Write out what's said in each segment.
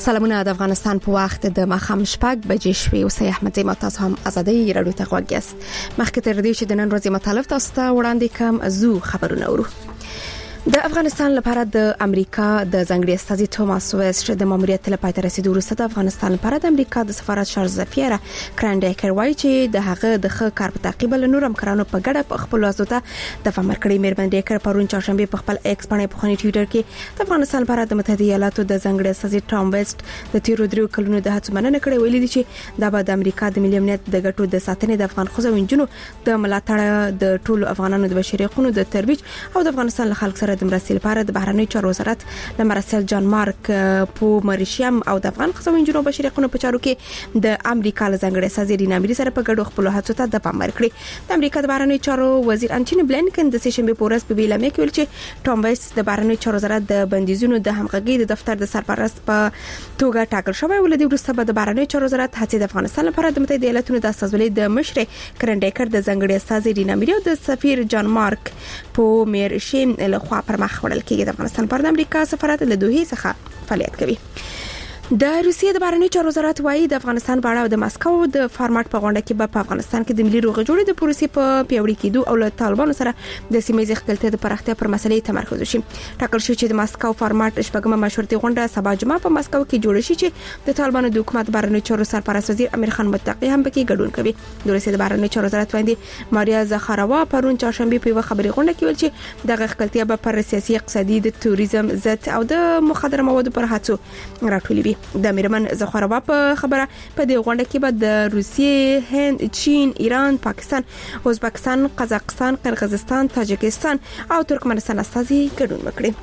سلامونه د افغانستان په وخت د ماښام شپږ بجې شوې او سي احمد زما تاسو هم ازادي رادیو ته غوږیاست. مخکې تر دې چې د نن ورځې مطلب تاسو ته وړاندې کوم زو خبرونه ورو. د افغانستان لپاره د امریکا د ځنګړي استازي توماس ویسټ د ماموریت لپاره تر رسیدو وروسته د افغانستان لپاره د امریکا د سفارت شارل زفیر کرانډیکر وایي چې د هغه د ښه کار په تعقیب له نورم کرانو په ګډه په خپل واسطه د فامرکړي مېرمن ډیکر پرون چهارشنبه په خپل ایکس باندې په خوني ټویټر کې د افغانستان لپاره د متحده ایالاتو د ځنګړي استازي ټام ویسټ د تیرو درو کلونو د هڅو مننه کړې ویلي دي چې د بعد امریکا د ملي امنیت د ګټو د ساتنې د افغان خزو انجنونو د ملاتړ د ټولو افغانانو د بشري حقوقو د ترویج او د افغانستان له خلک سره د مرستې لپاره د بهرنی چارو وزارت له مرسل جان مارک په مریشیم او د افغان خزو انجنونو بشري حقوقو په چارو کې د امریکا له ځنګړي استازي رینا میری سره په ګډو خپل هڅو ته د پام ورکړي. د امریکا د بهرنی چارو وزیر انټونی بلینکن د سشنبه په ورځ په ویلامه کې ویل چې ټام ویسټ د بهرنی چارو وزارت د بندیزونو د همغږي د دفتر د سرپرست په توګه ټاکل شوی ولدي وروسته به د بهرنی چارو وزارت هڅې د افغانستان لپاره د متحده ایالاتو د استازولۍ د مشر کرانډیکر د ځنګړي استازي رینا میری او د سفیر جان مارک په مریشیم له خوا پر مخ وړل کېږي. د افغانستان پر د امریکا سفارت له دوحې څخه فعالیت کوي. د روسیې د بهرنی چارو وزارت وايي د افغانستان په اړه او د مسکو د فارمټ په غونډه کې په افغانستان کې د ملي روغې جوړې د پروسې په پیوړی کېدو او له طالبانو سره د سیمې ځخکلته د پراختیا پر مسلې تمرکز وشي. ټاکل شو چې د مسکو فارمټ شپږمه مشورتي غونډه سبا جمعه په مسکو کې جوړ شي چې د طالبانو د حکومت بهرنی چارو سرپرست وزیر امیر خان متقی هم پکې ګډون کوي. د روسیې د بهرنی چارو وزارت باندې ماریا زخاروا پرون چهارشنبه په خبري غونډه کې ویل چې د غخکلتیا پر سیاسي اقتصادي د توریزم ضد او د مخدر موادو پر هڅو راټولوي. د میرمن زخاروا په خبره په دې غونډه کې به د روسیې، هند، چین، ایران، پاکستان، ازبکستان، قزاقستان، قرغیزستان، تاجکستان او ترکمنستان استازي ګډون وکړي.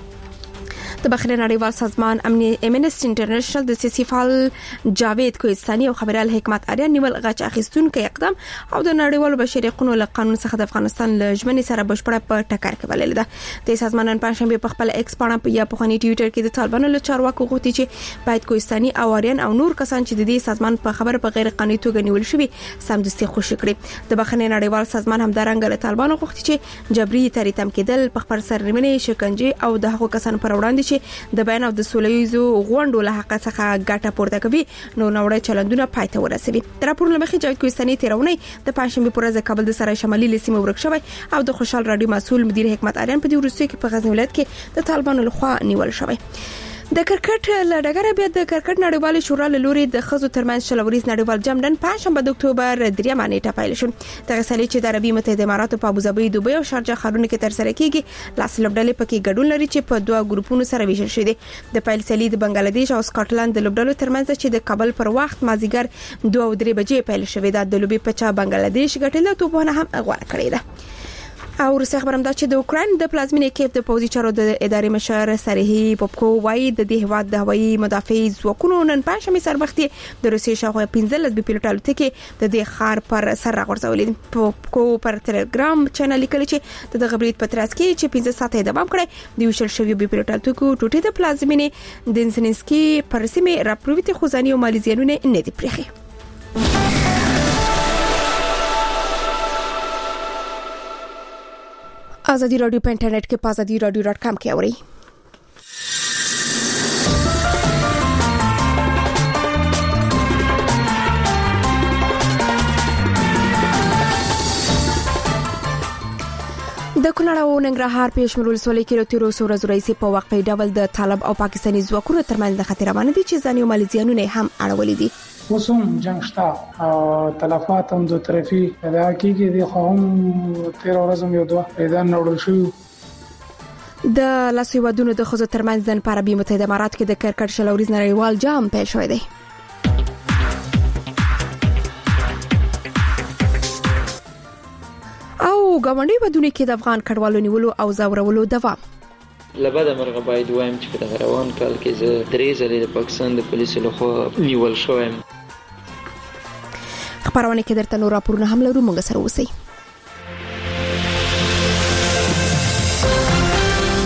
د بحرین نړیوال سازمان امنیسټي انټرنیشنل د سیاسي فعال جاوید کوهستاني او خبريال حکمت اریان نیول غچ اخیستونکو اقدام او د نړیوال بشري حقوقو له قانون څخه د افغانستان له ژمنې سره بشپړه په ټکر کې بلل ده. د سازمان نن پنځشنبه په خپل ایکس باندې یا په خوني ټویټر کې د طالبانو له چارواکو غوښتي چې باید کوهستاني او اریان او نور کسان چې د دې سازمان په خبره په غیر قانوني توګه نیول شوی سمدستي خوشی کړي. د بحرین نړیوال سازمان هم درنګ له طالبانو غوښتي چې جبري تریتم کېدل په خبر سرمنې شکنجه او د هغو کسانو پر وړاندې چې د بیان او د سولهیزو غونډو له حق څخه ګټه پورته کوي نو نوړی چلندونه پای ته ورسوي. تر پورې مخکې جاوید کوهستاني تیرونی د پنځشنبه په ورځ کابل د سرای شمالي لسیمه ورک شوی او د خوشحال رادیو مسؤل مدیر حکمت اریان په دې وروستیو کې په غزنی ولایت کې د طالبانو لخوا نیول شوی. د کرکټ لړګره بیا د کرکټ نړیوال شورا له لوري د خزو ترمنځ شلوريز نړیوال جام نن پنځشنبه د اکتوبر 3 نیټه پیل شو. د غسالي چې د عربي متحده اماراتو په ابوظبي، دوبۍ او شارجه ښارونو کې تر سره کیږي. لاس لوبډلې پکې ګډون لري چې په دوه ګروپونو سره ویشل شوی دي. د پیل سلی د بنگلاديش او سکاټلند د لوبډلو ترمنځ چې د کابل پر وخت مازیګر 2:03 بجې پیل شوی دی. د لوبي په چا بنگلاديش ګټل توپونه هم غوړه کړې ده. او روسي خبرم دا چې د اوکرين د پلازمینې کیف د پوځي چارو د ادارې مشر سریهی پوپکو وايي د دې هواد د هوایي مدافع ځواکونو نن پنځمه سربختي د روسي شاوخوا 15 بي پيلوټ الوتکې د دې خار پر سر راغورځولې. پوپکو پر ټلګرام چینل لیکلی چې د غبرید پتراس کې چې 15 ساعته دوام کړی د وشل شوی بي پيلوټ الوتکو ټوټې د پلازمینې د انسنسکي پر سیمه راپرويتي خوځاني او مالیزیانونه نه دي پرخي. آزادی رادیو په انټرنیټ کې پازادی رادیو.com کې اوري. د کونړ او ننګرهار پېشمر ولسوالۍ کې له تیرو څو ورځې په وقفه ډول د طالب او پاکستاني ځواکونو ترمنځ د خطر روان دي چې ځاني او مالیزیانونه هم اړولې دي. وسوم جنگ شتا تلفات هم دو طرفي دا کېږي د قوم 13 ورځې یو دوه اذن نوړل شو. د لاسي ودونو د خزو ترمنځ د عربي متحده امارات کې د کرکټ شلوريز نړیوال جام پیل شوی دی. او غونډې ودونه کې د افغان کډوالو نیولو او زورولو دوام. لبدا مرغه باید وایم چې په روان کال کې زه درې ځلې د پاکستان د پولیسو لخوا نیول شوم. خبرونه کې درته نور راپورونه هم لرو، موږ سره اوسئ.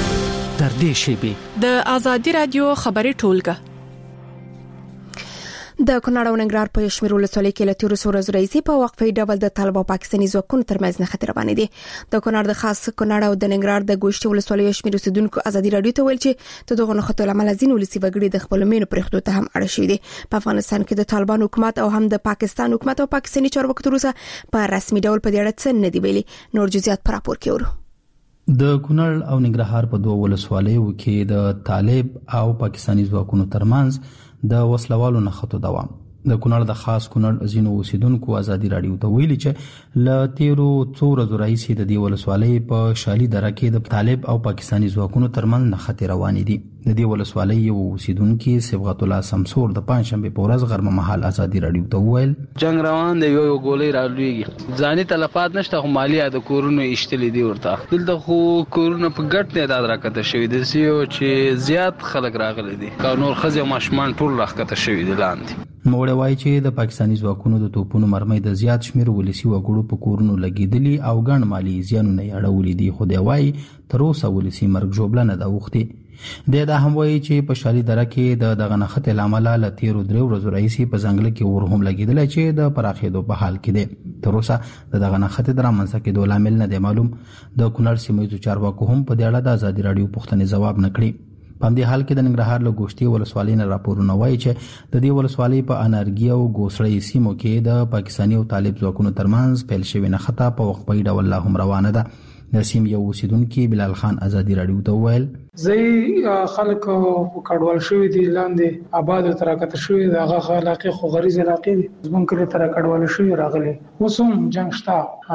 در دې شیبه د آزادی رادیو خبري ټولګه د کونړ او ننګرهار په شمیر ولسوالۍ کې له تیرو څو ورځو راهیسې په وقفه ډول د طالبانو پاکستاني ځواکونو ترمنځ نښتې روانې دي. د کونړ د خاص کونړ او د ننګرهار د ګوشتي ولسوالۍ شمیر اوسیدونکو ازادي رادیو ته ویل چې د دغه نښتو له امله ځینې ولسي وګړي د خپل مینو پرېښودو ته هم اړ شوي دي. په افغانستان کې د طالبانو حکومت او هم د پاکستان حکومت او پاکستاني چارواکو تر اوسه په رسمي ډول په دې اړه څه نه دي ویلي. نور جزئیات په راپور کې ورو. د کونړ او ننګرهار په دوه ولسوالیو کې د طالب او پاکستاني ځواکونو ترمنځ د وسلوالو نښتو دوام. د کونړ د خاص کونړ ځینو اوسیدونکو ازادي رادیو ته ویلي چې ل تیرو څو ورځو راهیسې د دې ولسوالۍ په شالي دره کې د طالب او پاکستاني ځواکونو ترمنځ نښتې روانې دي. د دې ولسوالۍ یو اوسیدونکو صبغت الله سمسور د پنځشنبه په ورځ غرمه مهال ازادي رادیو ته وویل جنگ روان دی، یو ګولې رالويږي، ځاني تلفات نشته، خو مالی د کورونو اشتلې دي ورته. دلته خو کورونه په ګټ نه داد راکته شوی دي چې زیات خلک راغلي دي، نور خزه ماشمان ټول راکته شوی دي لاندې. موږ وایي چې د پاکستاني ځواکونو د توپونو مرمۍ د زیات شمیر ولسی وګړو په کورونو لګیدلي او ګڼ مالی زیانونه یې اړولې دي، خو دی وایي تر اوسه ولسی مرګ جوړه نه ده وختي. دا هم وایي چې په شالي دره کې د دغه نښتې لامل له تیرو درې ورځو راهیسې په ځنګل کې ور هم لګیدل چې د پراخېدو په حال کې دي. تر اوسه د دغه نښتې د رامنځته کېدو لامل نه دی معلوم. د کونړ سیمه ییزو چارواکو هم په دې اړه د ازادي رادیو پوښتنې ځواب نه کړی. په دې حال کې د ننګرهار له ګوشتي ولسوالۍ نه راپورونه وایي چې د دې ولسوالۍ په انارګي او ګوسړی سیمو کې د پاکستاني او طالب ځواکونو ترمنځ پیل شوې نښته په وقفه ډول لا هم روانه ده. د سیم یو اوسیدونکو بلال خان ازادي رادیو ته ویل زي خلک کډوال شوی دي لاندې آباد تر کته شوی دغه علاقې خو غریز علاقې دي زمون کله تر کډوال شوی راغلي وسوم جنگ شتا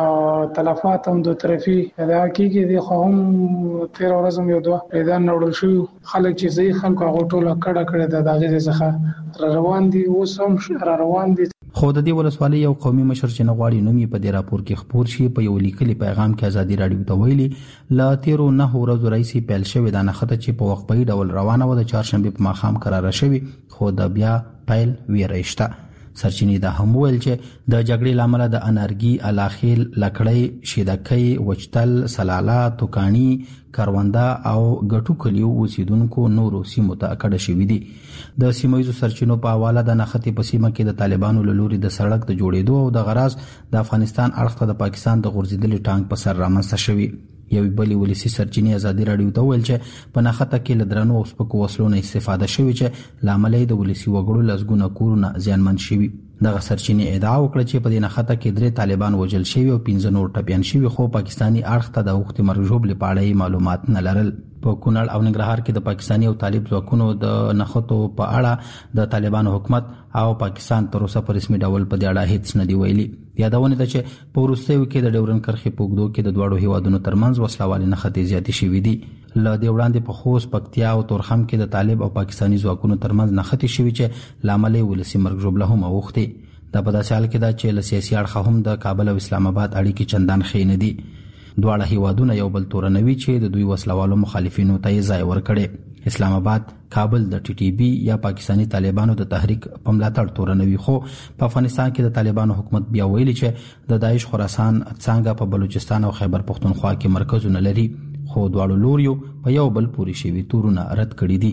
تلفات هم دوه طرفي دا کیږي دي خو هم 13 ورځې یو دوه پیدا نوړل شوی خلک چې زي خلکو هغه ټوله کړه د دغه ځخه روان دي وسوم روان دي. خو د دې ولسوالۍ یو قومي مشر چې نه غواړي نوم یې په دې راپور کې خپور شي په یو لیکلي پیغام کې ازادي رادیو ته ویلي ل تیرو 9 ورځو راهیسې پیل شوی د نښته چې په وقفه ډول روانه و د چهارشنبه په ماښام قرار شوی، خو د بیا پیل ویرېشته. سرچینې دا هم ویل چې د جګړې لامل د انارګي، الاخیل، لکړی، شیدکۍ، وچتل، سلاله، توکانی، کاروندا او ګټو کلیو اوسیدونکو نورو سیمو ته اکړه شوی دي. د سیمایي سرچینو په حواله د نښتې په سیمه کې د طالبانو له لوري د سړک د جوړېدو او د غراض د افغانستان اړخ ته د پاکستان د غورځېدلي ټانک په سر رامنځته شوی. یو بلی ولسی سرچینې ازادي رادیو ته ویل چې په نښته کې له درنو او سپکو وسلو نه استفاده شوی چې لامل د ولسی وګړو لزګونه کورونه زیانمن شوي. دغه سرچینې ادعا وکړه چې په دې نښته کې 3 طالبان وژل شوي او 15 نور ټپيان شوي، خو پاکستاني اړخ ته د وخت مرګ ژوبل په اړه معلومات نه لرل. په کونړ او ننګرهار کې د پاکستاني او طالب ځواکونو د نښتو په اړه د طالبانو حکومت او پاکستان تر اوسه په رسمي ډول په دې اړه هیڅ نه دی ویلي. یادونه ده چې په وروستیو کې د ډیورن کرښې په اوږدو کې د دواړو هیوادونو ترمنځ وسلوالې نښتې زیاتې شوې دي. له دې وړاندې په خوست، پکتیا او تورخم کې د طالب او پاکستاني ځواکونو ترمنځ نښتې شوې چې لامل یې ولسی مرګ ژوبله هم اوښتې. دا په داسې حال کې ده چې له سیاسي اړخه هم د کابل او اسلام آباد اړیکې چندان ښې نه دي. دواړه هیوادونه یو بل تورنوي چې د دوی وسلوالو مخالفینو ته یې ځای ورکړي. اسلام آباد کابل د ټي ټي بي یا پاکستاني طالبانو د تحریک په ملاتړ تورنوي، خو په افغانستان کې د طالبانو حکومت بیا ویلي چې د داعش خراسان څنګه په بلوچستان او خیبر پختونخوا کې مرکزونه لري، خو دواړو لوریو په یو بل پوری شوی تورونه رد کړي دي.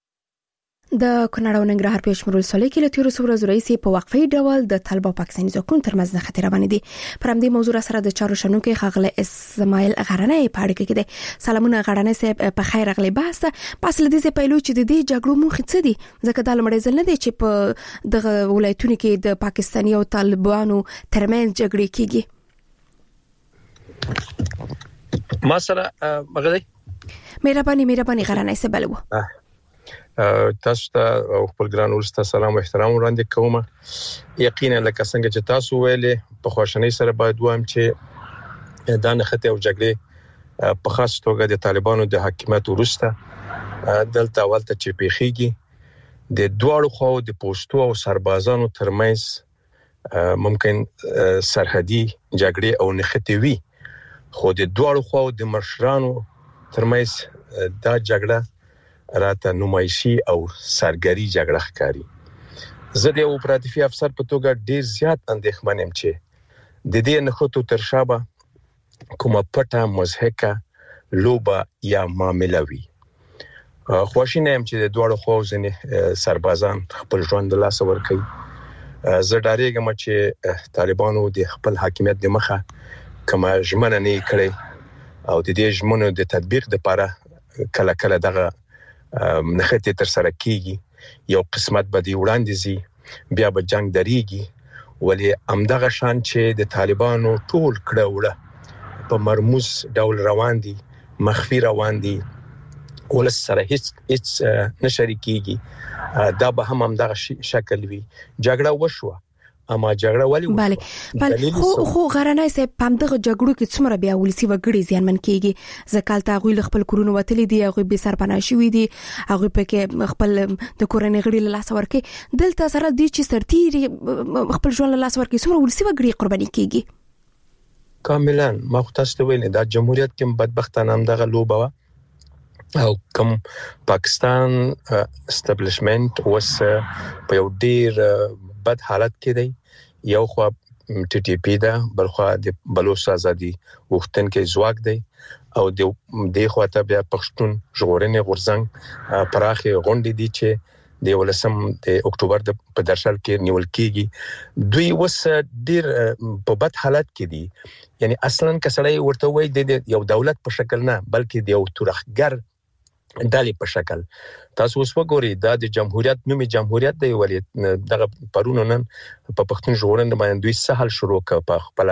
د کونړ او ننګرهار په شمول ولسوالۍ کې له تیرو څو ورځو راهیسې په وقفه ډول د طالب او پاکستاني ځواکونو ترمنځ نښتې روانې دي. پر همدې موضوع سره د چارو شنونکي ښاغلی اسماعیل غرنی په اړیکه کې دی. سلامونه غرنی صاحب، په خیر راغلی. بحث پس له دې پیلو چې د دې جګړو موخه څه دي، ځکه دا لمړی ځل نه دی چې په دغه ولایتونو کې د پاکستاني او طالبانو ترمنځ جګړې کیږي. ما سره مغلي مهرباني غرنی صاحب بلو تاسو ته خپل ګران ولسته سلام او احترام وړاندې کوم. یقینا لکه څنګه چې تاسو ویلې په خوشحالۍ سره باید وایم چې دا نښتې او جګړې په خاص توګه د طالبانو د حکومت وروسته دلته اولته چې پیښیږي د دواړو خواو د پوسټو او سربازانو ترمنځ ممکن سرحدي جګړې او نښتې وي، خو د دواړو خواو د مشرانو ترمنځ دا جګړه راته نمایشي او سرګری جګړه ښکاري. زه د اپراتیفي افسر په توګه ډیر زیات اندېښمن یم چې د دې نښتو تر شابه کومه پټه مضحکه لوبه یا معامله وي. خواشینه هم چې د دوړو خو ځنې سربازان خپل ژوند له لاسه ورکړي. زه ډاریږم چې طالبانو د خپل حاکمیت د مخه کومه ژمنه نه کړې او د دې ژمنو د تطبیق لپاره کله کله دغه نخته تر سره کیږي. یو قسمت به دی وړاندې زی بیا به جنگ دریږي، ولی همدغه شان چې د طالبانو ټول کړه وړه په مرموز ډول روان دي، مخفي روان دي، ولس سره هیڅ نشریکيږي. دا به هم دغه شکل وي. جګړه وشوه اما جګړه ولی بله خو غرانای سه پامدغه جګړو کې څومره بیا ولسی وګړي زیانمن کیږي. زکال ته غوی خپل کورونه وتلی دي، هغه به سرپناه شوی دي، هغه پکې خپل د کورنۍ غړي له لاس ورکي. دلته سره دي چې سرتيري خپل ژوند له لاس ورکي، څومره ولسی وګړي قرباني کیږي. کاملا ما خو تاسو ته ویل دا جمهوریت کې بدبختانه هم دغه لوبه او کوم پاکستان استابلیشمنت اوس په یو ډیر بد حالت کې دی. یو خو ټي ټي پی دا، بل خو د بلوچ ازادي وختونکو ځواک دی او د خواته بیا پښتون ژغورنې غورځنګ پراخه غونډې دي چې د 18 اکتوبر په درشل کې نیول کیږي. دوی وس ډیر په بد حالت کې دي. یعنی اصلا کسړی ورته وای د یو دولت په شکل نه بلکې د یو تورخګر ډالې په شکل. تاسو اوس وګورئ دا د جمهوریت نومي جمهوریت دی، ولی دغه پرونو نن په پښتون ژغورنې باندې دوی سهل شروع ک په خپل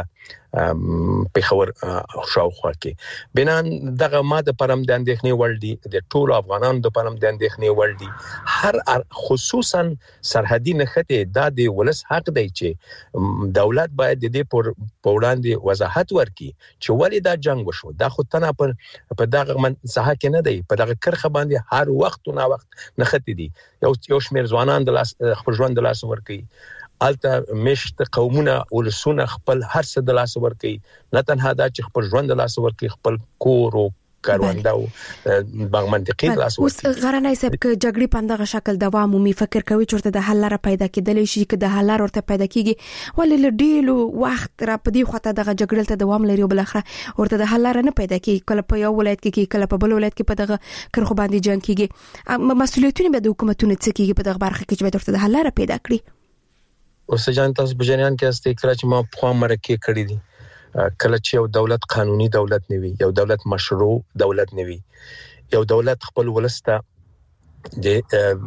پیښور شاوخوا کې. بنان دغه ماده پرم د اندېښنې ول دي، د ټولو افغانانو د پرم د اندېښنې ول دي. هر خصوصا سرحدي نخته د ولس حق دی چې دولت باید د دې په وړاندې وضاحت ورکړي چې ولې دا جنگ وشو. دا خو تنه په دغه منځه کې نه دی، په دغه کرخه باندې هر وخت او وخت نخته دي. یو شمیر ځوانان د لاس خپل ژوند د لاس ورکړي، الته مشت قومونه ولسونه خپل هر څه د لاس ورکړي، نه تنها دا چې خپل ژوند د لاس ورکړي، خپل کور او کارونده او باغ منطقي د لاس ورکړي. اوس غرانای سب ک جګړې پندغه شکل دوام مومي فکر کوي چې د حل لپاره پیدا کېدلی شي، چې د حل ورته پیدا کیږي ولې لډیلو وخت را پدې خواته دغه جګړې ته دوام لري او بل اخره ورته د حل نه پیدا کیږي. کله په یو ولایت کې کله په بل ولایت کې په دغه کرخو باندې جنگ کیږي. مسؤلیتونه به د حکومتونو څخه کیږي په دغه برخه کې چې ورته د حل لپاره پیدا کړي. اوس ځان تاسو بجریان کې استه کړه چې ما په مرکه کړی دي. کله چې یو دولت قانوني دولت نه وي، یو دولت مشروع دولت نه وي، یو دولت خپل ولسته د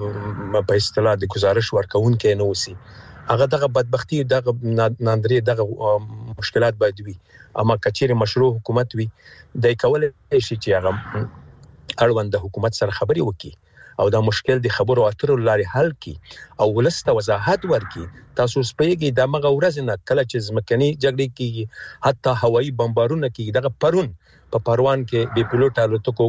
په اصطلاح د گزارش ورکون کې نه وسی، هغه دغه بدبختی دغه ناندري دغه مشکلات باید وي. اما کچېره مشروع حکومت وي د کول شي چې هغه اړوند د حکومت سره خبري وکړي او دا مشکل د خبرو اترو لارې حل کی او ولسته وضاحت ورکي. تاسو سپېږي د مغه ورځ نه کله چې ځمکني جګړې کیږي، حتی هوایي بمبارونه کیږي. دغه پرون په پروان کې بي پيلوټ الوتکو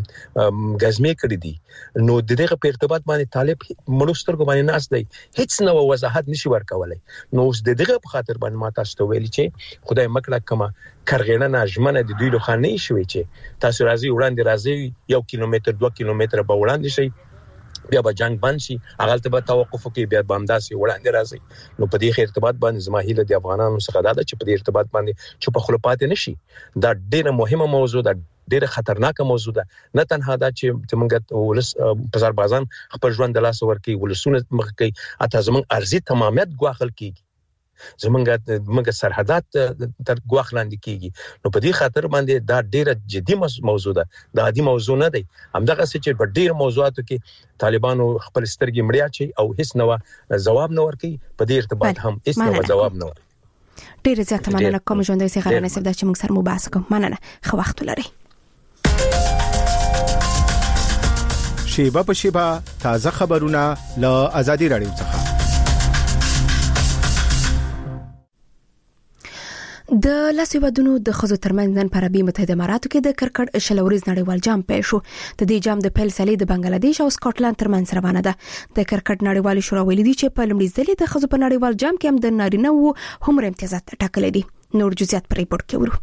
غزمې کړې دي. نو دغه په ارتباط باندې طالب مړوستر کو باندې ناس دی، هیڅ نو وضاحت نشي ورکولای. نو اوس دغه په خاطر باندې ما تاسو ته ویلي چې خدای مکړه کما کرغېړه ناجمنه د دوی لخوا نه شوي چې تاسو راځي وړاندې راځي 1 کیلومتر 2 کیلومتر به وړاندې شي، بیا به جنگ بند شي، هغه ته به توقف کوي، بیا به همداسي وړاندې راځي. نو په دې ارتباط باندې زماهیله د افغانانو څخه دا چې په دې ارتباط باندې چې په خلوپات نشي. دا ډیره مهمه موضوع ده، ډیره خطرناکه موضوع ده. نه تنها دا چې موږ ولس په سربازان خپل ژوند د لاس ورکي، ولسونه مخ کوي، اته زموږ ارزي تمامیت ګواخل کیږي، زمونږ سرحدات تر ګواخ لاندې کیږي. نو په دې خاطر باندې دا ډیره جدي موضوع ده، دا عادي موضوع نه دی. همدغه چې په ډیر موضوعاتو کې طالبانو خپل سترګې مړیا چي او هیڅ نو جواب نه ورکي. په دې ارتباط هم هیڅ نو جواب نه ورکي. ډیر زیات مننه کوم ژوندۍ سي غرانه سره چې موږ سره مباحثه کوم. مننه، خو وخت لري. شیبه په شیبه تازه خبرونه له ازادي رادیو څخه. د لاسي ودونو د خزو ترمنځ نن په عربي متحده اماراتو کې د کرکټ شلوريز نړیوال جام پیل شو. د دې جام د پیل سلې د بنگلاديش او سکاټلند ترمنځ روانه ده. د کرکټ نړیوال شورا ویلي دي چې په لومړي ځل د خزو په نړیوال جام کې هم د نارینه وو هم امتیازات ټاکلي دي. نور جزئیات پر ریپورت کې ورو.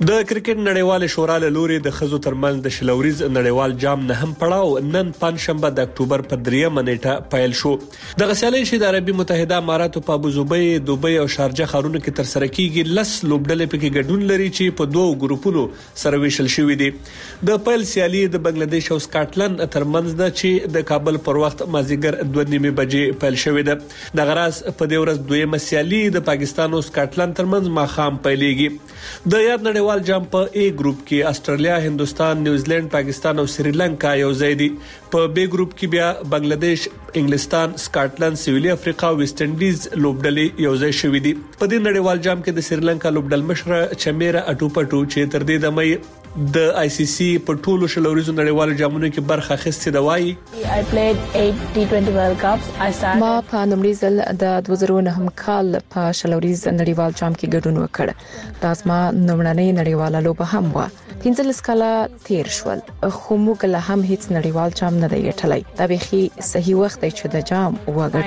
د کرکټ نړیوال شورا له لوري د خزو ترمنځ د شلوريز نړیوال جام نه هم پړاو نن پنځشنبه د اکتوبر په 3 نیټه پیل شو. د غسالې چې د عربي متحده اماراتو په ابوظبي، دوبۍ او شارجه ښارونو کې تر سره کیږي 10 لوبډلې پکې ګډون لري چې په دوو ګروپونو سره ویشل شوې دي. د پیل سیالي د بنگلاديش او سکاټلند ترمنځ ده چې د کابل پر وخت مازیګر 2:30 بجې پیل شوې ده. د غراس په دې ورځ دویمه سیالي د پاکستان او سکاټلند ترمنځ ماخام پیلېږي. د یاد نړیوال جام په A ګروپ کې استرالیا، هندستان، نیوزیلند، پاکستان او سریلانکا یو ځای دي. په B ګروپ کې بیا بنگلاديش، انګلستان، سکاټلند، سویلي افریقا او ویسټ انډیز لوبډلې یو ځای شوې دي. په دې نړیوال جام کې د سریلانکا لوبډل مشر چمیرا اټوپټو چې تر دې دمه د ICC په ټولو شلوریزو نړیوالو جامونو کې برخه اخیستې ده وایي I played 8 T20 World Cups. ما په لومړي ځل د 2009 کال په شلوریز نړیوال جام کې ګډون وکړ. دا زما لومړنۍ نړیواله لوبه هم و. 15 کاله تیر شول خو موږ له هم هیڅ نړیوال جام نه دی ګټلی. دا بيخي صحیح وخت دی چې د جام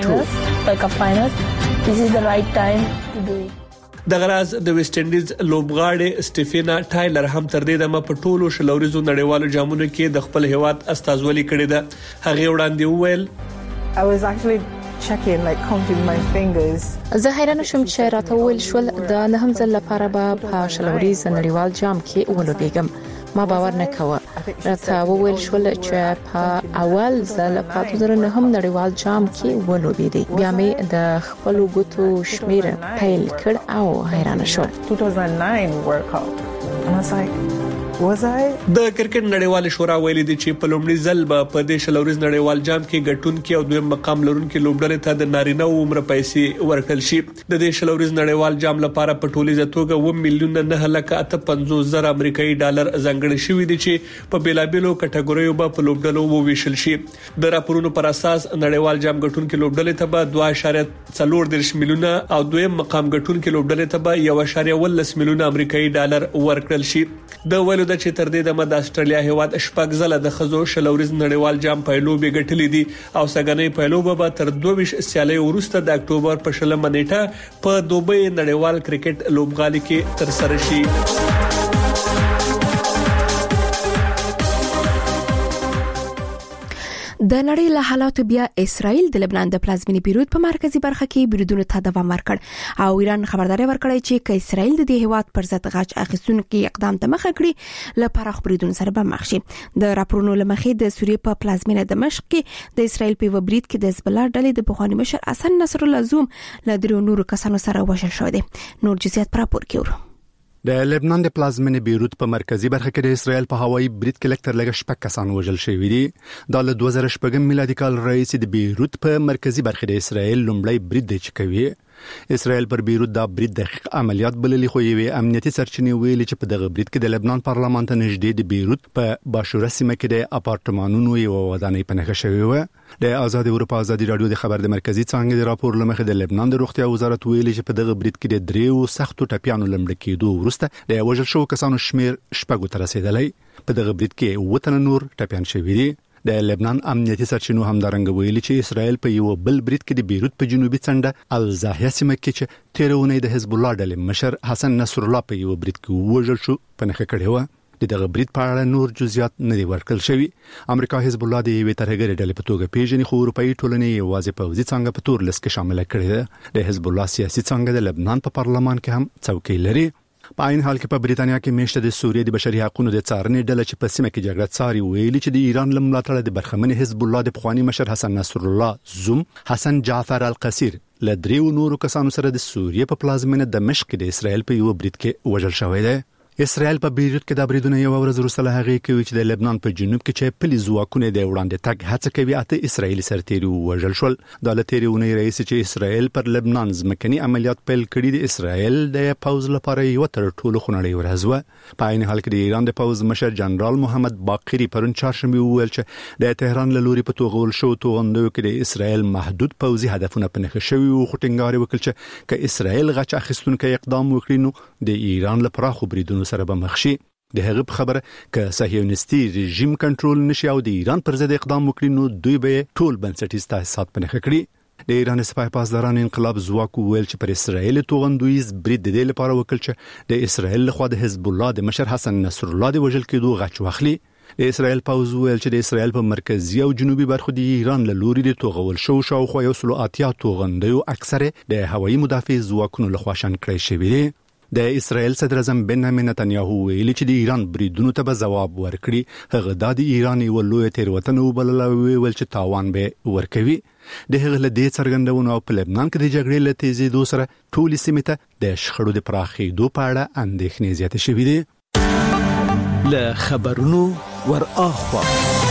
وګټو. This is the right time to do it. د غراز د ویسټ انډیز لوبغاړې سټیفینا ټایلر هم تر دې دمه په ټولو شلوریزو نړیوالو جامونو کې د خپل هیواد استازولي کړې ده. هغه وړاندې وویل I was actually checking, like counting my fingers. زه حیران شوم چې راته ویل شول د نهم ځل لپاره به په شلوریز نړیوال جام کې ولوبېږم. ما باور نه کاوه. راته ویل شول چې په اول ځل په 2009 نړیوال جام کې ولوبېدم. بیا مې د خپل ګوتو شمیر پیل کړ او حیران شوم. 2009 World Cup. And I was like, was I? د کرکټ نړیوال شورا ویلي دی چې په لومړي ځل به په دې شلوریز نړیوال جام کې ګټونکي او دویم مقام لرونکي لوبډلې ته د نارینه عمر پیسې ورکړل شي. د دې شلوریز نړیوال جام لپاره په ټولیزه توګه 1,9,58,000 امریکایي ډالر ځانګړي شوي دي چې په بیلابیلو کټګوریو به په لوبډلو وویشل شي. د راپورونو پر اساس نړیوال جام ګټونکي لوبډلې ته به 2.4 میلیونه او دویم مقام ګټونکي لوبډلې ته به 1.18 میلیونه امریکایي ډالر ورکړل شي. د ویلو د چې تر دې دمه د استرالیا هیواد شپږ ځله د خزو شلوریز نړیوال جام پایلوبې ګټلې دي او سګنې پایلوبه به تر 22 سیالۍ وروسته د اکتوبر په 20 نیټه په دوبۍ نړیوال کرکټ لوبغالي کې تر سره شي. د نړۍ له حالاتو بیا اسرائیل د لبنان د پلازمینې بیروت په مرکزی برخه کې بریدونو ته دوام ورکړ او ایران خبرداري ورکړه چې که اسرائیل د دې هیواد پر ضد غچ اخیستونکو اقدام ته مخه کړي لپاره خبرېدون سره به مخ شي. د راپورونو لمخې د سوریې په پلازمینه دمشق کې د اسرائیل په برید کې د حزب الله ډلې د بخوانی مشر حسن نصر الله زوم له درو نورو کسانو سره وژل شو دي. نور جزئیات پر راپور کې ورو. د لبنان د پلازمینې بیروت په مرکزی برخه کې د اسرائیل په هوایي برید کې لکتر لګ شپږ کسان وژل شوي دي. د 2014 میلادي کال رئیس د بیروت په مرکزی برخه د اسرائیل لومړی برید دی چې کوي. اسرائیل پر بیروت دا برید دقیق عملیات بللی خو یوې امنیتي سرچینې ویلي چې په دغه برید کې د لبنان پارلمان ته نږدې د بیروت په باشوره سیمه کې د اپارتمانونو یو ودانۍ په نښه شوې و. د آزاد اروپا ازادي رادیو د خبر د مرکزی څنګه د راپور لمخې د لبنان د روغتیا وزارت ویلي چې په دغه برید کې د دریو سختو ټپیانو لمړ کېدو وروسته د وژل شوو کسانو شمیر شپږو ته رسیدلی. په دغه برید کې وطن نور ټپیان شوي دي. د لبنان امنیتي سرچینو همدارنګ ویلي چې اسرائیل په یو بل برید کې د بیروت په جنوبي څنډه الزاهیه سیمه کې چې تیرونه د حزب الله ډلې مشر حسن نصر الله په یو برید کې وژل شو په نخښه کړی و. دغه برید په اړه نور جزئیات نه دی ورکړل شوی. امریکا حزب الله د یوې ترهګرې ډلې په توګه پیژني خو اروپאי ټولنې یوازې پوځي څنګه په تور لس کې شامل کړي ده. د حزب الله سیاسي څنګه د لبنان په پارلمان کې هم څوکۍ لري. په عین حال کې په بریتانیا کې میشته د سوریې د بشري حقوقو د څارنې ډله چې په سیمه کې جګړه څاري ویلي چې د ایران لملاتړ د برخمن حزب الله د بخوانی مشر حسن نصر الله زوم حسن جعفر القصير له دریو نورو کسانو سره د سوریې په پلازمینه دمشق د اسرائیل په یو برید کې وژل شوی دی. اسرائیل په بیروت کې د بریدونو یو ورځ وروسته له هغې کوي چې د لبنان په جنوب کې چې پلي ځواکونه د وړاندې تګ هڅه کوي اته اسرائیلي سرتیري وژل شول. د لتیریونې رئیس چې اسرائیل پر لبنان ځمکني عملیات پیل کړي د اسرائیل د پوز لپاره یو تر ټولو خونړۍ ورځ و. په عین حال کې د ایران د پوز مشر جنرال محمد باقری پرون چهارشنبه وویل چې د تهران له لوري په توغول شو توغندو کې د اسرائیل محدود پوزي هدفونه په نښه شوي او خټنګاري وکړ چې که اسرائیل غچ اخیستونکو اقدام وکړي نو د ایران لپاره خو بریدونو سره به مخ شي. د هغه په خبره ک صهیونیستي رژیم کنټرول نشي او د ایران پر ضد اقدام وکړي نو دوی به ټول بنسټیز تاسیسات په نښه کړي. د ایران سپاه پاسداران انقلاب ځواک ویل چې پر اسرائیل توغندویز برید د دې لپاره وکړ چې د اسرائیل لخوا د حزب الله د مشر حسن نصر الله د وژل کېدو غچ واخلي. د اسرائیل پوځ ویل چې د اسرائیل په مرکزی او جنوبي برخو د ایران له لوري د توغول شاوخوا 180 توغندیو اکثره د هوایي مدافع ځواکونو لخوا شن کړی شوی دی. د اسرائیل صدر اعظم بنیامین نتنیاهو ویلي چې د ایران بریدونو ته به ځواب ورکړي. هغه د ایران یو لوی تیروتنه وبلله ویل چې تاوان به ورکوي. د هغه له دې څرګندونو په لبنان کې د جګړې له تیزېدو سره ټولې سیمې ته د شخړو د پراخېدو په اړه اندېښنې زیاتې شوې دي. له خبرونو ور اخوا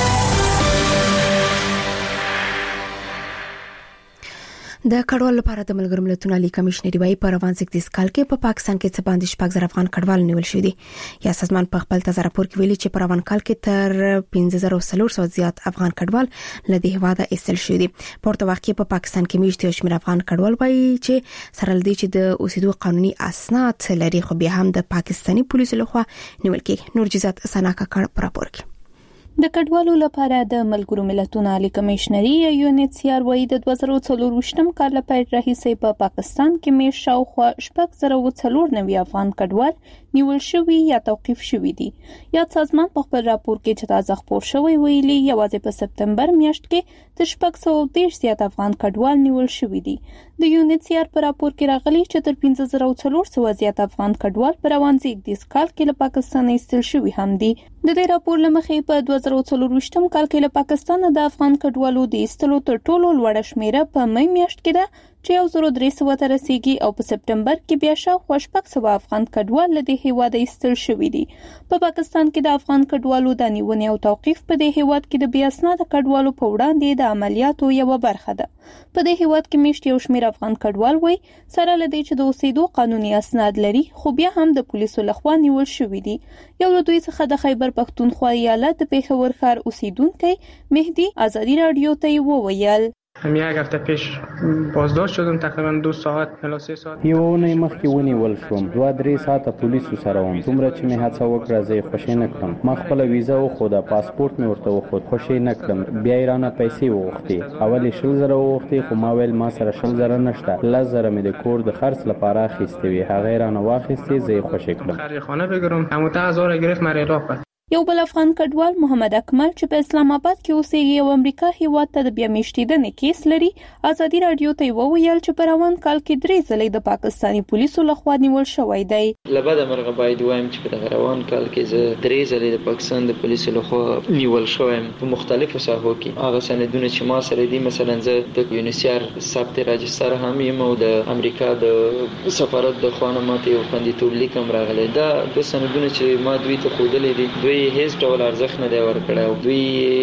د کډوال لپاره د ملګرو ملتونو عالی کمشنري وايي په روان 16 کال کې په پاکستان کې څه باندې 6,000 افغان کډوال نیول شوي دي. یا سازمان په خپل تازه راپور کې ویلي چې په روان کال کې تر 15,400 زیات افغان کډوال له دې هواده ایستل شوي دي. پورته وخت کې په پاکستان کې میشته شمېر افغان کډوال وايي چې سره لدی چې د اوسېدو قانوني اسناد لري خو بیا هم د پاکستاني پولیسو لخوا نیول کېږي. نور جزات سناکا کړ پر راپور کې د کډوالو لپاره د ملګرو ملتونو عالی کمشنري UNHCR وايي د 2024 کال لپاره راهیسې په پاکستان کې مې شاوخوا 6,490 افغان کډوال نیول شوي یا توقيف شوي دي. یا سازمان په خپل راپور کې چې تازه خبر شوی ویلي یوازې په سپتمبر میاشت کې د 630 زیات افغان کډوال نیول شوي دي. د UNHCR په راپور کې راغلي چې تر 15,400 زیات افغان کډوال په روان 16 کال کې له پاکستان ایستل شوي هم دي. د دې راپور لمخې په 2024 کال کې له پاکستان د افغان کډوالو د ایستلو تر ټولو لوړه شمیره په مې میاشت کې ده چې 1,300 ته رسیدي او په سپتمبر کې بیا شاوخوا 600 افغان کډوال له دې هیواده ایستل شوي دي. په پاکستان کې د افغان کډوالو د نیونې او توقيف په دې هیواد کې د بیا اسناد کډوالو په وړاندې د عملیاتو یو برخه ده. په دې هیواد کې میشت یو شمېر افغان کډوال وای سره لدی چې د اوسېدو قانوني اسناد لري خو بیا هم د پولیسو لخوا نیول شوي دي. یو له دوی څخه د خیبر پختونخوا ایالت د پیښور ښار اوسیدونکی مهدی آزادی رادیو ته وویل هم یک هفته پیش بازداشت شدم تقریبا 2 ساعت الی 3 ساعت. یو نه مخکې ونیول شوم 2-3 ساعته پولیسو سره وم. څومره چې مې هڅه وکړه زه خوشی نه کړم. ما خپل ویزا او خو د پاسپورت مې ورته وخت خوشی نه کړم. بیا ایران پیسې وغوښتي. اول 100,000 وغوښتي خو ما ویل ما سره 100,000 نشته. 10,000 مې د کور د خرڅ لپاره اخیستې وي. هغه ایران واخیستې زه خوشی کړم. خرج خانه بگیرم همون 10,000 گرفت ما را رفت. یو بل افغان کډوال محمد اکمل چې په اسلام آباد کې اوسېږي او امریکا هیواد ته د بیا میشتېدنې کیس لري ازادي رادیو ته وویل چې په روان کال کې 3 ځلې د پاکستاني پولیسو لخوا نیول شوی دی. لبد مرغه باید وایم چې په روان کال کې زه 3 ځلې د پاکستان د پولیسو لخوا نیول شوم په مختلفو ساحو کې. هغه سندونه چې ما سره دي مثلا زه د UNHCR ثبت راجستر هم یم او د امریکا د سفارت د خوانه ماته یو خوندیتوب لیکم راغلی. دا د سندونه چې ما دوی ته خودلې دي دوی هیڅ ډول ارزښت نه دی ورکړی او دوی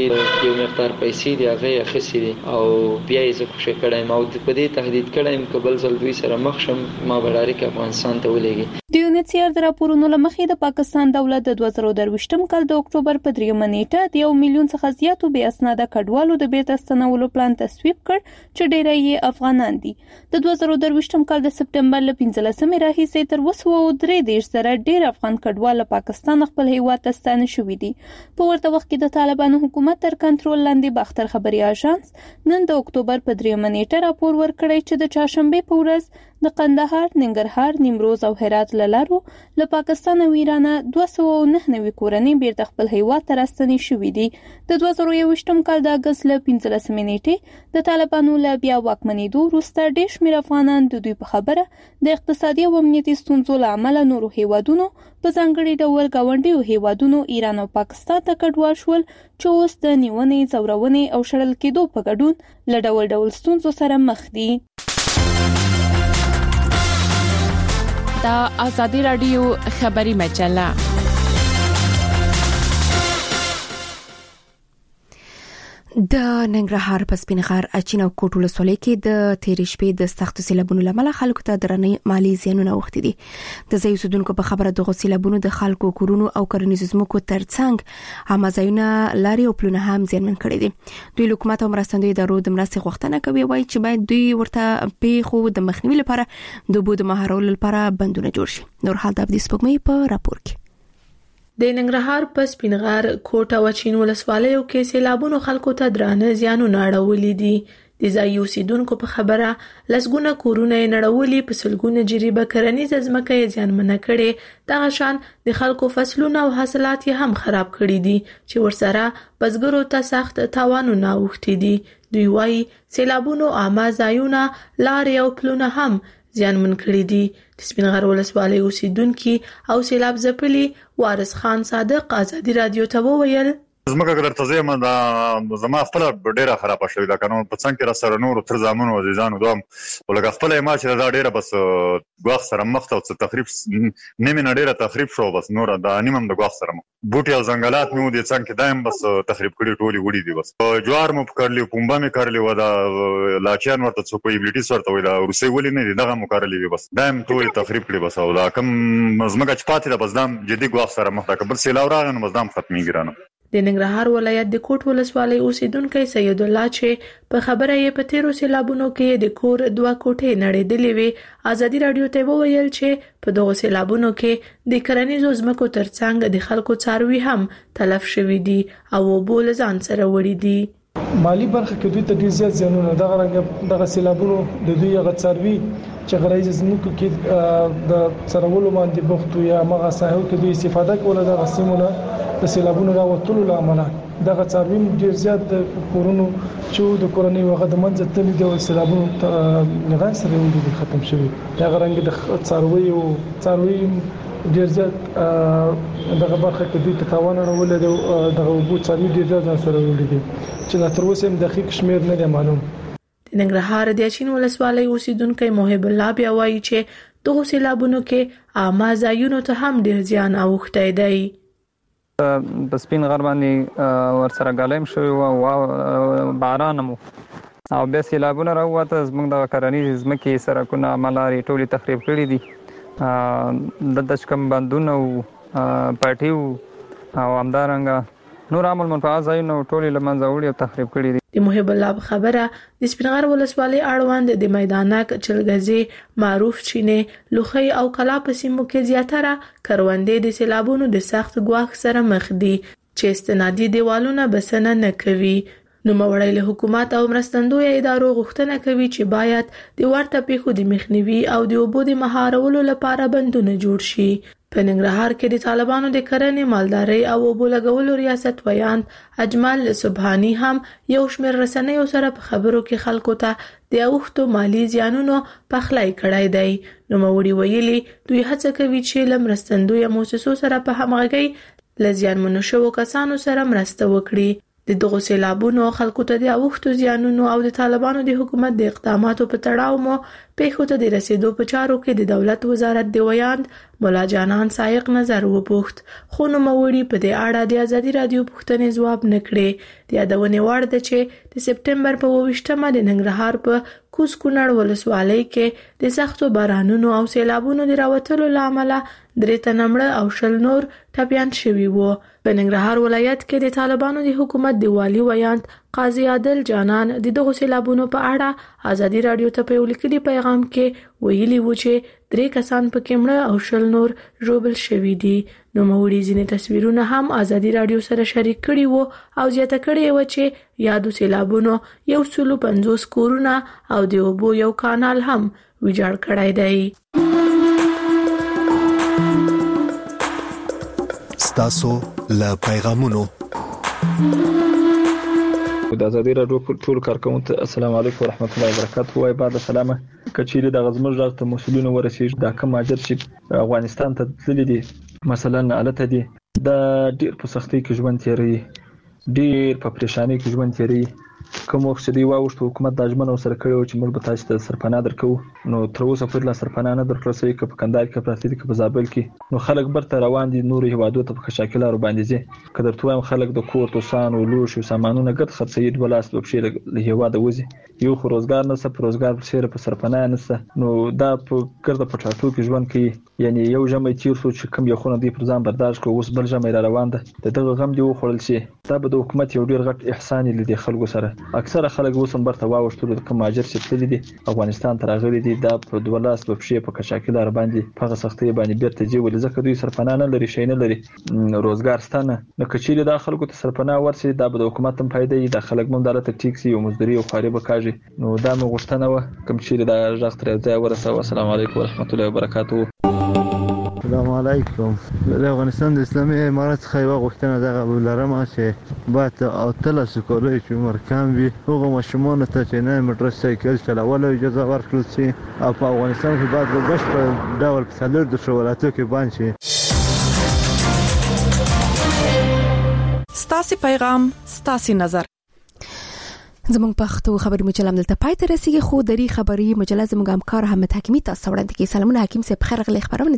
یو مقدار پیسې دی هغه اخیستې دي او بیا یې زه خوشی کړم او په دې تهدید کړم که بل ځل دوی سره مخ شم ما به ډایرکټ افغانستان ته ولېږي. د UNHCR د راپورونو لمخې د پاکستان دولت د 2023 کال د اکتوبر په 3 نیټه د 1 میلیون څخه زیاتو بې اسناده کډوالو د بیرته ستنولو پلان تصویب کړ چې ډېری یې افغانان دي. د 2023 کال د سپتمبر له 15 راهیسې تر 233 زره ډېر افغان کډوال له پاکستان خپل هیواد ته ستانه شوي دي. په ورته وخت کې د طالبانو حکومت تر کنټرول لاندې باختر خبري اژانس نن د اکتوبر په 3 نیټه راپور ورکړی چې د چهارشنبه په ورځ د قندهار، ننګرهار، نیمروز او هرات لارو له پاکستان او ایران 299 کورنۍ بیرته خپل هیواد ته راستنې شوې دي. د 2021 کال د اگست له 15 نیټې د طالبانو له بیا واکمنېدو وروسته ډېر شمېر افغانان د دوی په خبره د اقتصادي او امنیتي ستونزو له امله نورو هیوادونو په ځانګړي ډول ګاونډیو هیوادونو ایران او پاکستان ته کډوال شول چې اوس د نیونې، ځورونې او شړل کېدو په ګډون له ډول ډول ستونزو سره مخ دي. دا آزادی رادیو خبری مجله. د ننګرهار په سپینغر اچین او کوټ ولسوالۍ کې د تیرې شپې د سختو سیلابونو لامل خلکو ته درنې مالی زیانونه اوښتي دي. د ځای اوسیدونکو په خبره د سیلابونو د خلکو کورونو او کرنیزو ځمکو ترڅنګ امازایونه لاري او پلونه هم زیانمن کړي دي. دوی حکومت او مرستندوی ادارو د مرستې غوښتنه کوي وایي چې باید دوی ورته پیښو د مخنیوي لپاره د بودو مهارولو لپاره بندونه جوړ شي. نور حال د ابدي سپوږمۍ په راپور کې د ننګرهار په سپینغر، کوټ او اچین ولسوالیو کې سیلابونو خلکو ته درانه زیانونه اړولي دي. د ځایي اوسیدونکو په خبره لسګونه کورونه نړولي په سلګونه جریبه کرنیزه ځمکه یې زیانمنه کړې دغه شان د خلکو فصلونه او حاصلات یې هم خراب کړي دي چې ورسره بزګرو ته سخت تاوانونه اوښتي دي. دوی وايي سیلابونو عامه ځایونه لارې او پلونه هم زیانمن کړي دي. د سپین غر ولسوالۍ اوسیدونکي او سیلاب ځپلي وارث خان صادق ازادي رادیو ته وویل زموږ اگر تزم دا زما خپل ډیره خراب شوې ده کنه په څنګه را سره نور تر زامن او عزیزانو دوم ولګ خپل ما چې دا ډیره بس غوښ سره مخته او تخریب نیمه ډیره تخریب شو بس نور دا نیمم د غوښ سره بوټي او ځنګلات مو د څنګه دایم بس تخریب کړي ټولي وړي دي بس جوار مو کړلی پومبا مې کړلی و دا لاچان ورته څو کویبلیټي ورته ویلا روسي ولې نه دغه مو کړلی بس دایم ټولي تخریب کړي بس او دا کم زمګه چپاتې ده بس دام جدي غوښ سره مخته کبل سیلاو راغنه بس دام ختمي ګرانه. د ننګرهار ولایت د کوټ ولسوالۍ اوسیدونکو سید الله چې په خبره یې په تیرو سیلابونو کې د کور 2 کوټې نړېدلې وي ازادي رادیو ته وویل چې په دغه سیلابونو کې د کرنیزو ځمکو ترڅنګ د خلکو څاروي هم تلف شوي دي او بول ځان سره وړي دي. مالی برخه کې دوی ته ډیر زیات زیانونه دغه سیلابونو د دوی غڅاروي چې غرایز زموږ کې د څرولو باندې بوختو یا مغه ساحو کې دوی استفاده کوله د غسیمونه د سیلابونو راوتلو لامل دغه څاروي ډیر زیات د کورونو چې د کورنۍ وغه د منځ تللی د سیلابونو لغان سره ولې ختم شوی دا غرنګ د څاروي ډیر زیات دغه برخه کې دوی تاوان راولې دغه وبو څاروي ډیر زیات سره ولې دي چې لا تر اوسه هم دقیق شمیر نه دی معلوم. د ننګرهار د اچین ولسوالۍ اوسیدونکو محب الله بیا وایي چې دغه سیلابونو کې عامه ځایونو ته هم ډیر زیان اوښتی دی. په سپین غر باندې ورسره غلیم شوی او باران مو او بیا سیلابونه راوته زموږ د کرنیز ځمکې سرکونه ملاري ټولي تخریب کړي دي د دشکم بندونه او پټیو او همدارنګه نور عمل منفعه ځایونه ټولي لمنځه وړي او تخریب کړي دي. د محب الله خبره د سپینغر ولسوالۍ اړوند د میدانک چلګزي معروف چینه لوخي او کلا په سیمو کې زیاتره کروندې د سیلابونو د سخت ګواښ سره مخ دي چې استنادي دیوالونه بسنه نه کوي. نو موړی له حکومت او مرستندوی ادارو غوښتنه کوي چې باید د ورته پیښو د مخنیوي او د اوبو د مهارولو لپاره بندونه جوړ شي. په ننګرهار کې د طالبانو د کرنې مالدارۍ او اوبو لګولو ریاست ویاند اجمل سبحانی هم یو شمېر رسنیو سره په خبرو کې خلکو ته د اوښتو مالی زیانونو پخلی کړی دی. نو موړي ویلي دوی هڅه کوي چې له مرستندوی مؤسسو سره په همغږۍ له زیانمنو شوو کسانو سره مرسته وکړي. د دغه سیلابونو خلکو ته د اوښتو زیانونو او د طالبانو د حکومت د اقداماتو په تړاو مو پیښو ته د رسیدو په چارو کې د دولت وزارت د ویاند مولا جانان سایق نظر وپوښت خو نو موړي په دې اړه د ازادي رادیو پوښتنې ځواب نکړي. د یادونې وړ ده چې د سپټمبر په 28مه د ننګرهار په کوز کونړ ولسوالۍ کې د سختو بارانونو او سیلابونو د راوتلو لامل 3 تنمړه او 10 نور ټپيان شوي وو. په ننګرهار ولایت کې د طالبانو د حکومت د والی ویاند قاضي عادل جانان د دغه سیلابونو په اړه ازادي رادیو ته په لیکلي پیغام کې ویلي و چې 3 کسان په کېمړه او 10 نور ژوبل شوي دي. نو موړي ځینې تصویرونه هم ازادي رادیو سره شریک کړي وو او زیاته کړي و چې یادو سیلابونو 150 کورونه او د اوبو یو کانال هم ویجاړ کړی دی. تاسو له پیغامونو د ازادي رادیو ټول کارکونکو السلام علیکم ورحمت الله وبرکاته. وای بعد سلامه کچېری د غزمر راځ ته مسولینو ورسېږي دا کوم اجر چې افغانستان ته تللی دي مثلا الته دي د ډیر په سختۍ کې ژوند تیری ډیر په پریشانی کې ژوند تیری کوم وخت دی واوښت حکومت د اجمن سره کړو چې موږ به تاسو ته سرپناه درکو نو تر اوسه پورې لا سرپناه نه درکړل شوی که په کندهار کې پراته دي که په زابل کې نو خلک برته روان دي نور هیوادو ته په شاکلارو باندې ځي که درته وایم خلک د کور توسان او لوښ او سامانونه ګټ خرڅوي د ولاس په بشي له هیواده وځي یو خو روزګار نشته په روزګار په سره په سرپناه نشته نو دا په ګرځه په ټاټو کې ژوند کوي یعنی یو ژمي تیر شو چې کوم یو خونه دی پر ځان برداشت کوو اوس بل ژمي را روان ده دغه غم دی وخوړل شي دا به د حکومت یو ډیر غټ احسان لیدي خلکو سره اکثره خلک اوس هم برته واوښتل د کوم ماجر چې تللی دي افغانستان ته راغلي دي دا په دولاس په پښې په کچاکي لار باندې په سختي باندې بیرته جې ولې ځکه دوی سرپناه نه لري شي نه لري روزګار ستانه نو کچېله د خلکو ته سرپناه ورسي دا به د حکومت هم فائدې د خلک مم دالته ټیکسي او مزدوري او خاري بکاږي نو دا مو غوښتنه و کوم چې دا ځخ تر ځای ورسو السلام علیکم ورحمت الله وبرکاته. السلام علیکم. د افغانستان د اسلامي امارات څخه یو غوښتنه ده لرم چې باید او تل سکولای چې عمر کم وي هغه ماشومان ته چې نه موټر سایکل چلول اجازه ورکړل شي او په افغانستان کې باید په بشپړ ډول په څلور د شولاتو کې بند شي. ستاسو پیغام ستاسو نظر. زموږ پښتو خبري مجله دلته پای ته رسیدي خو دري خبري مجله زموږ همکار حمید حکیمی تاسو وړاندې کې سلامونه حکیم صاحب خیر غلي خبرونه